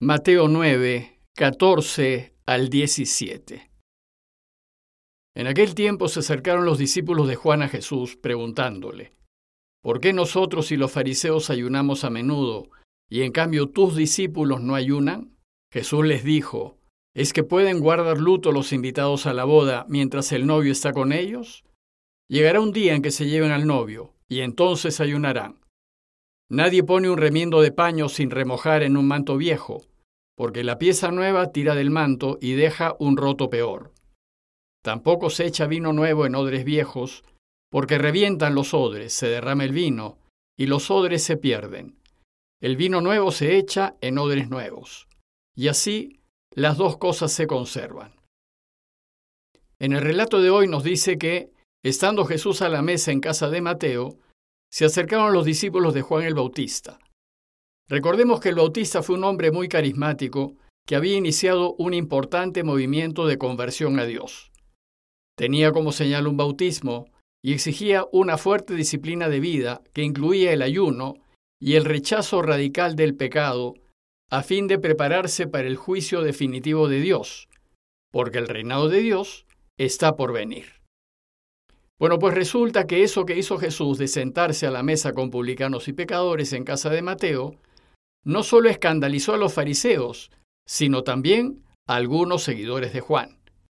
Mateo 9, 14 al 17. En aquel tiempo se acercaron los discípulos de Juan a Jesús, preguntándole: ¿por qué nosotros y los fariseos ayunamos a menudo, y en cambio tus discípulos no ayunan? Jesús les dijo: ¿es que pueden guardar luto los invitados a la boda mientras el novio está con ellos? Llegará un día en que se lleven al novio, y entonces ayunarán. Nadie pone un remiendo de paño sin remojar en un manto viejo, porque la pieza nueva tira del manto y deja un roto peor. Tampoco se echa vino nuevo en odres viejos, porque revientan los odres, se derrama el vino, y los odres se pierden. El vino nuevo se echa en odres nuevos, y así las dos cosas se conservan. En el relato de hoy nos dice que, estando Jesús a la mesa en casa de Mateo, se acercaron los discípulos de Juan el Bautista. Recordemos que el Bautista fue un hombre muy carismático que había iniciado un importante movimiento de conversión a Dios. Tenía como señal un bautismo y exigía una fuerte disciplina de vida que incluía el ayuno y el rechazo radical del pecado a fin de prepararse para el juicio definitivo de Dios, porque el reinado de Dios está por venir. Bueno, pues resulta que eso que hizo Jesús de sentarse a la mesa con publicanos y pecadores en casa de Mateo no solo escandalizó a los fariseos, sino también a algunos seguidores de Juan.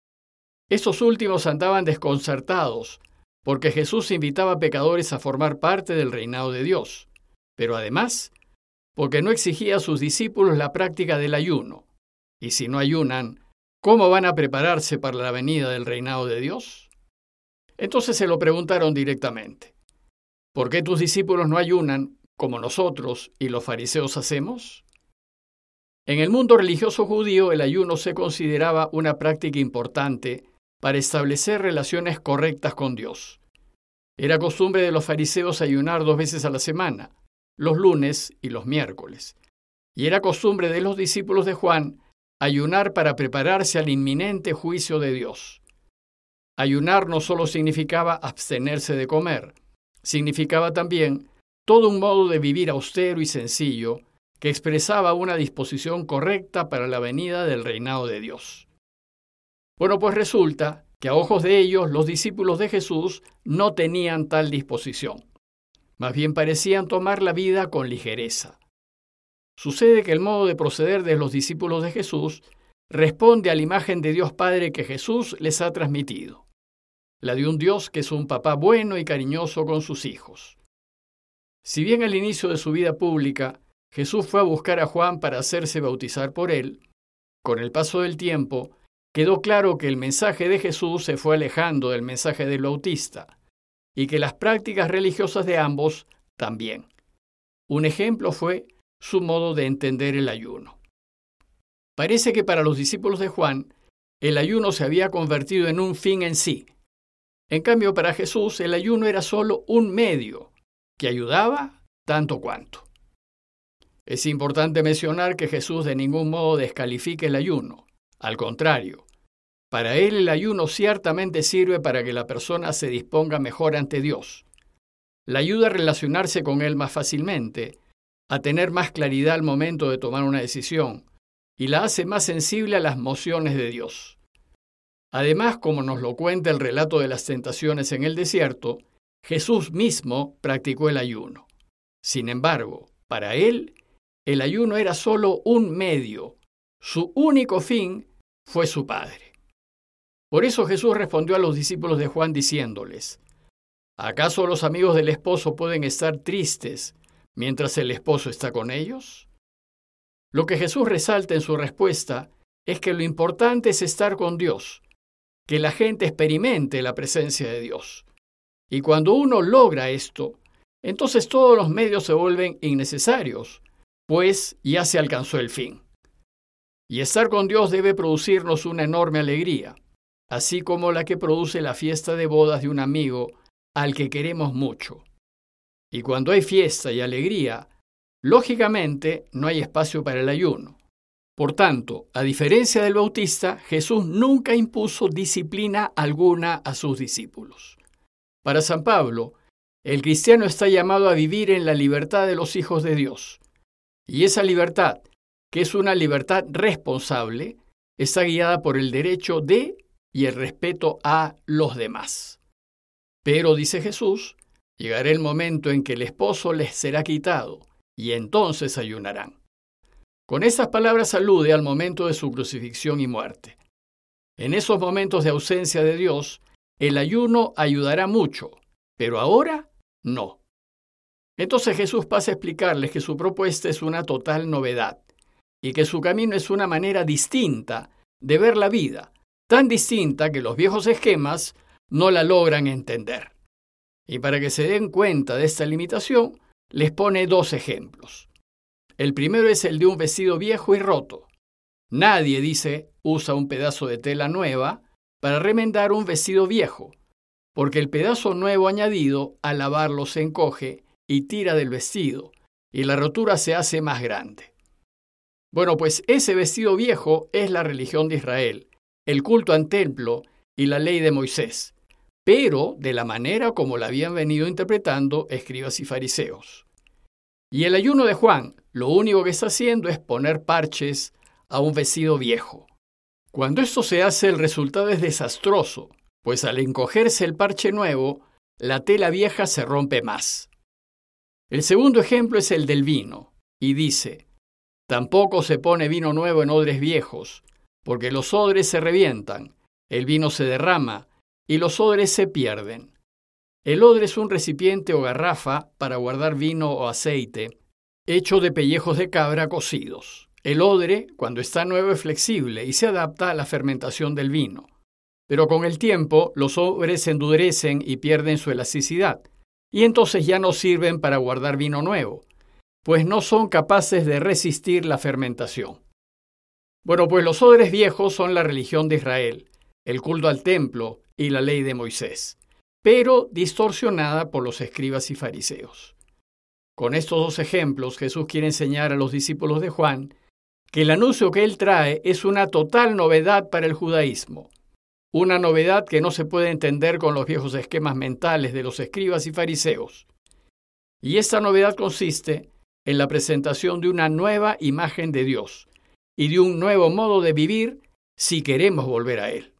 Estos últimos andaban desconcertados porque Jesús invitaba a pecadores a formar parte del reinado de Dios, pero además porque no exigía a sus discípulos la práctica del ayuno. Y si no ayunan, ¿cómo van a prepararse para la venida del reinado de Dios? Entonces se lo preguntaron directamente: ¿por qué tus discípulos no ayunan como nosotros y los fariseos hacemos? En el mundo religioso judío, el ayuno se consideraba una práctica importante para establecer relaciones correctas con Dios. Era costumbre de los fariseos ayunar 2 veces a la semana, los lunes y los miércoles. Y era costumbre de los discípulos de Juan ayunar para prepararse al inminente juicio de Dios. Ayunar no solo significaba abstenerse de comer, significaba también todo un modo de vivir austero y sencillo que expresaba una disposición correcta para la venida del reinado de Dios. Bueno, pues resulta que a ojos de ellos los discípulos de Jesús no tenían tal disposición. Más bien parecían tomar la vida con ligereza. Sucede que el modo de proceder de los discípulos de Jesús responde a la imagen de Dios Padre que Jesús les ha transmitido, la de un Dios que es un papá bueno y cariñoso con sus hijos. Si bien al inicio de su vida pública Jesús fue a buscar a Juan para hacerse bautizar por él, con el paso del tiempo quedó claro que el mensaje de Jesús se fue alejando del mensaje del Bautista y que las prácticas religiosas de ambos también. Un ejemplo fue su modo de entender el ayuno. Parece que para los discípulos de Juan, el ayuno se había convertido en un fin en sí. En cambio, para Jesús, el ayuno era solo un medio que ayudaba tanto cuanto. Es importante mencionar que Jesús de ningún modo descalifica el ayuno. Al contrario, para él el ayuno ciertamente sirve para que la persona se disponga mejor ante Dios. Le ayuda a relacionarse con Él más fácilmente, a tener más claridad al momento de tomar una decisión, y la hace más sensible a las mociones de Dios. Además, como nos lo cuenta el relato de las tentaciones en el desierto, Jesús mismo practicó el ayuno. Sin embargo, para él, el ayuno era solo un medio. Su único fin fue su Padre. Por eso Jesús respondió a los discípulos de Juan diciéndoles: ¿acaso los amigos del esposo pueden estar tristes mientras el esposo está con ellos? Lo que Jesús resalta en su respuesta es que lo importante es estar con Dios, que la gente experimente la presencia de Dios. Y cuando uno logra esto, entonces todos los medios se vuelven innecesarios, pues ya se alcanzó el fin. Y estar con Dios debe producirnos una enorme alegría, así como la que produce la fiesta de bodas de un amigo al que queremos mucho. Y cuando hay fiesta y alegría, lógicamente no hay espacio para el ayuno. Por tanto, a diferencia del Bautista, Jesús nunca impuso disciplina alguna a sus discípulos. Para San Pablo, el cristiano está llamado a vivir en la libertad de los hijos de Dios. Y esa libertad, que es una libertad responsable, está guiada por el derecho de y el respeto a los demás. Pero, dice Jesús, llegará el momento en que el esposo les será quitado, y entonces ayunarán. Con estas palabras alude al momento de su crucifixión y muerte. En esos momentos de ausencia de Dios, el ayuno ayudará mucho, pero ahora no. Entonces Jesús pasa a explicarles que su propuesta es una total novedad y que su camino es una manera distinta de ver la vida, tan distinta que los viejos esquemas no la logran entender. Y para que se den cuenta de esta limitación, les pone 2 ejemplos. El primero es el de un vestido viejo y roto. Nadie, dice, usa un pedazo de tela nueva para remendar un vestido viejo, porque el pedazo nuevo añadido, al lavarlo, se encoge y tira del vestido, y la rotura se hace más grande. Bueno, pues ese vestido viejo es la religión de Israel, el culto al templo y la ley de Moisés, pero de la manera como la habían venido interpretando escribas y fariseos. Y el ayuno de Juan, lo único que está haciendo es poner parches a un vestido viejo. Cuando esto se hace, el resultado es desastroso, pues al encogerse el parche nuevo, la tela vieja se rompe más. El segundo ejemplo es el del vino, y dice: tampoco se pone vino nuevo en odres viejos, porque los odres se revientan, el vino se derrama, y los odres se pierden. El odre es un recipiente o garrafa para guardar vino o aceite, hecho de pellejos de cabra cocidos. El odre, cuando está nuevo, es flexible y se adapta a la fermentación del vino. Pero con el tiempo, los odres se endurecen y pierden su elasticidad, y entonces ya no sirven para guardar vino nuevo, pues no son capaces de resistir la fermentación. Bueno, pues los odres viejos son la religión de Israel, el culto al templo y la ley de Moisés, pero distorsionada por los escribas y fariseos. Con estos 2 ejemplos, Jesús quiere enseñar a los discípulos de Juan que el anuncio que él trae es una total novedad para el judaísmo, una novedad que no se puede entender con los viejos esquemas mentales de los escribas y fariseos. Y esta novedad consiste en la presentación de una nueva imagen de Dios y de un nuevo modo de vivir si queremos volver a Él.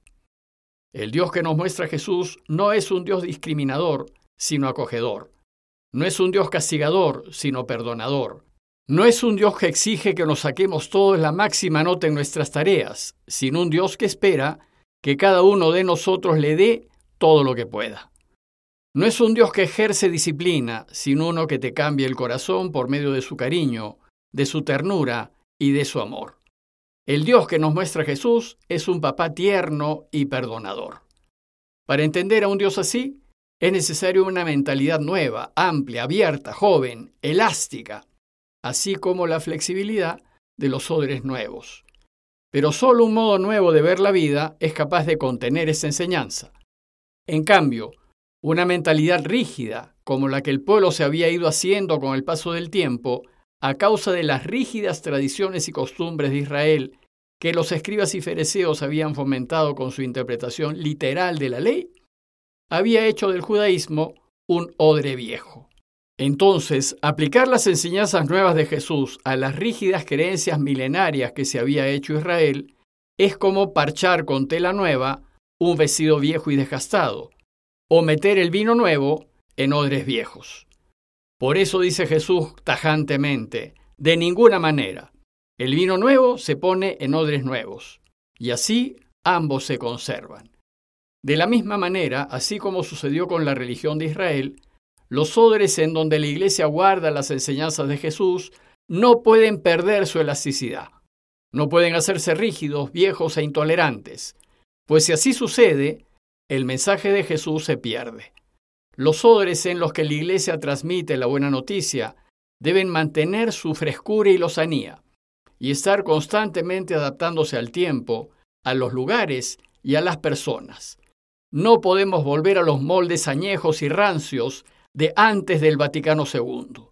El Dios que nos muestra Jesús no es un Dios discriminador, sino acogedor. No es un Dios castigador, sino perdonador. No es un Dios que exige que nos saquemos todos la máxima nota en nuestras tareas, sino un Dios que espera que cada uno de nosotros le dé todo lo que pueda. No es un Dios que ejerce disciplina, sino uno que te cambia el corazón por medio de su cariño, de su ternura y de su amor. El Dios que nos muestra Jesús es un papá tierno y perdonador. Para entender a un Dios así, es necesario una mentalidad nueva, amplia, abierta, joven, elástica, así como la flexibilidad de los odres nuevos. Pero solo un modo nuevo de ver la vida es capaz de contener esa enseñanza. En cambio, una mentalidad rígida, como la que el pueblo se había ido haciendo con el paso del tiempo, a causa de las rígidas tradiciones y costumbres de Israel que los escribas y fariseos habían fomentado con su interpretación literal de la ley, había hecho del judaísmo un odre viejo. Entonces, aplicar las enseñanzas nuevas de Jesús a las rígidas creencias milenarias que se había hecho Israel es como parchar con tela nueva un vestido viejo y desgastado, o meter el vino nuevo en odres viejos. Por eso dice Jesús tajantemente: de ninguna manera. El vino nuevo se pone en odres nuevos, y así ambos se conservan. De la misma manera, así como sucedió con la religión de Israel, los odres en donde la Iglesia guarda las enseñanzas de Jesús no pueden perder su elasticidad. No pueden hacerse rígidos, viejos e intolerantes, pues si así sucede, el mensaje de Jesús se pierde. Los odres en los que la Iglesia transmite la buena noticia deben mantener su frescura y lozanía, y estar constantemente adaptándose al tiempo, a los lugares y a las personas. No podemos volver a los moldes añejos y rancios de antes del Vaticano II.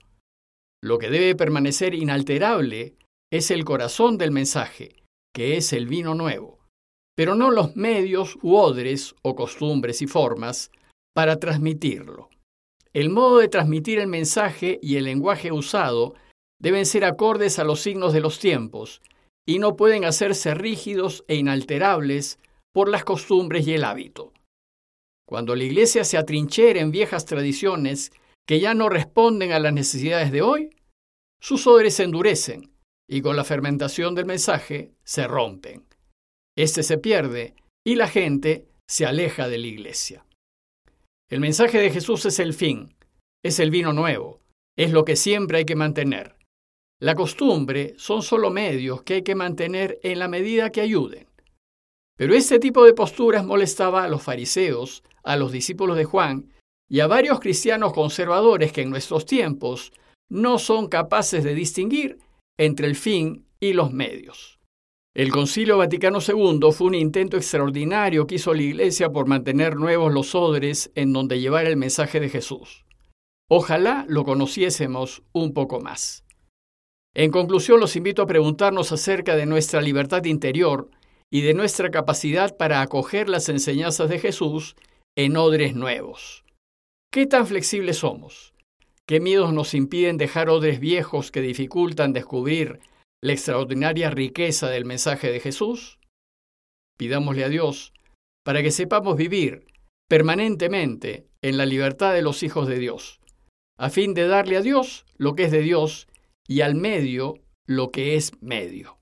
Lo que debe permanecer inalterable es el corazón del mensaje, que es el vino nuevo, pero no los medios u odres o costumbres y formas para transmitirlo. El modo de transmitir el mensaje y el lenguaje usado deben ser acordes a los signos de los tiempos y no pueden hacerse rígidos e inalterables por las costumbres y el hábito. Cuando la Iglesia se atrinchera en viejas tradiciones que ya no responden a las necesidades de hoy, sus odres se endurecen y con la fermentación del mensaje se rompen. Este se pierde y la gente se aleja de la Iglesia. El mensaje de Jesús es el fin, es el vino nuevo, es lo que siempre hay que mantener. La costumbre son solo medios que hay que mantener en la medida que ayuden. Pero este tipo de posturas molestaba a los fariseos, a los discípulos de Juan y a varios cristianos conservadores que en nuestros tiempos no son capaces de distinguir entre el fin y los medios. El Concilio Vaticano II fue un intento extraordinario que hizo la Iglesia por mantener nuevos los odres en donde llevar el mensaje de Jesús. Ojalá lo conociésemos un poco más. En conclusión, los invito a preguntarnos acerca de nuestra libertad interior y de nuestra capacidad para acoger las enseñanzas de Jesús en odres nuevos. ¿Qué tan flexibles somos? ¿Qué miedos nos impiden dejar odres viejos que dificultan descubrir la extraordinaria riqueza del mensaje de Jesús? Pidámosle a Dios para que sepamos vivir permanentemente en la libertad de los hijos de Dios, a fin de darle a Dios lo que es de Dios y al medio lo que es medio.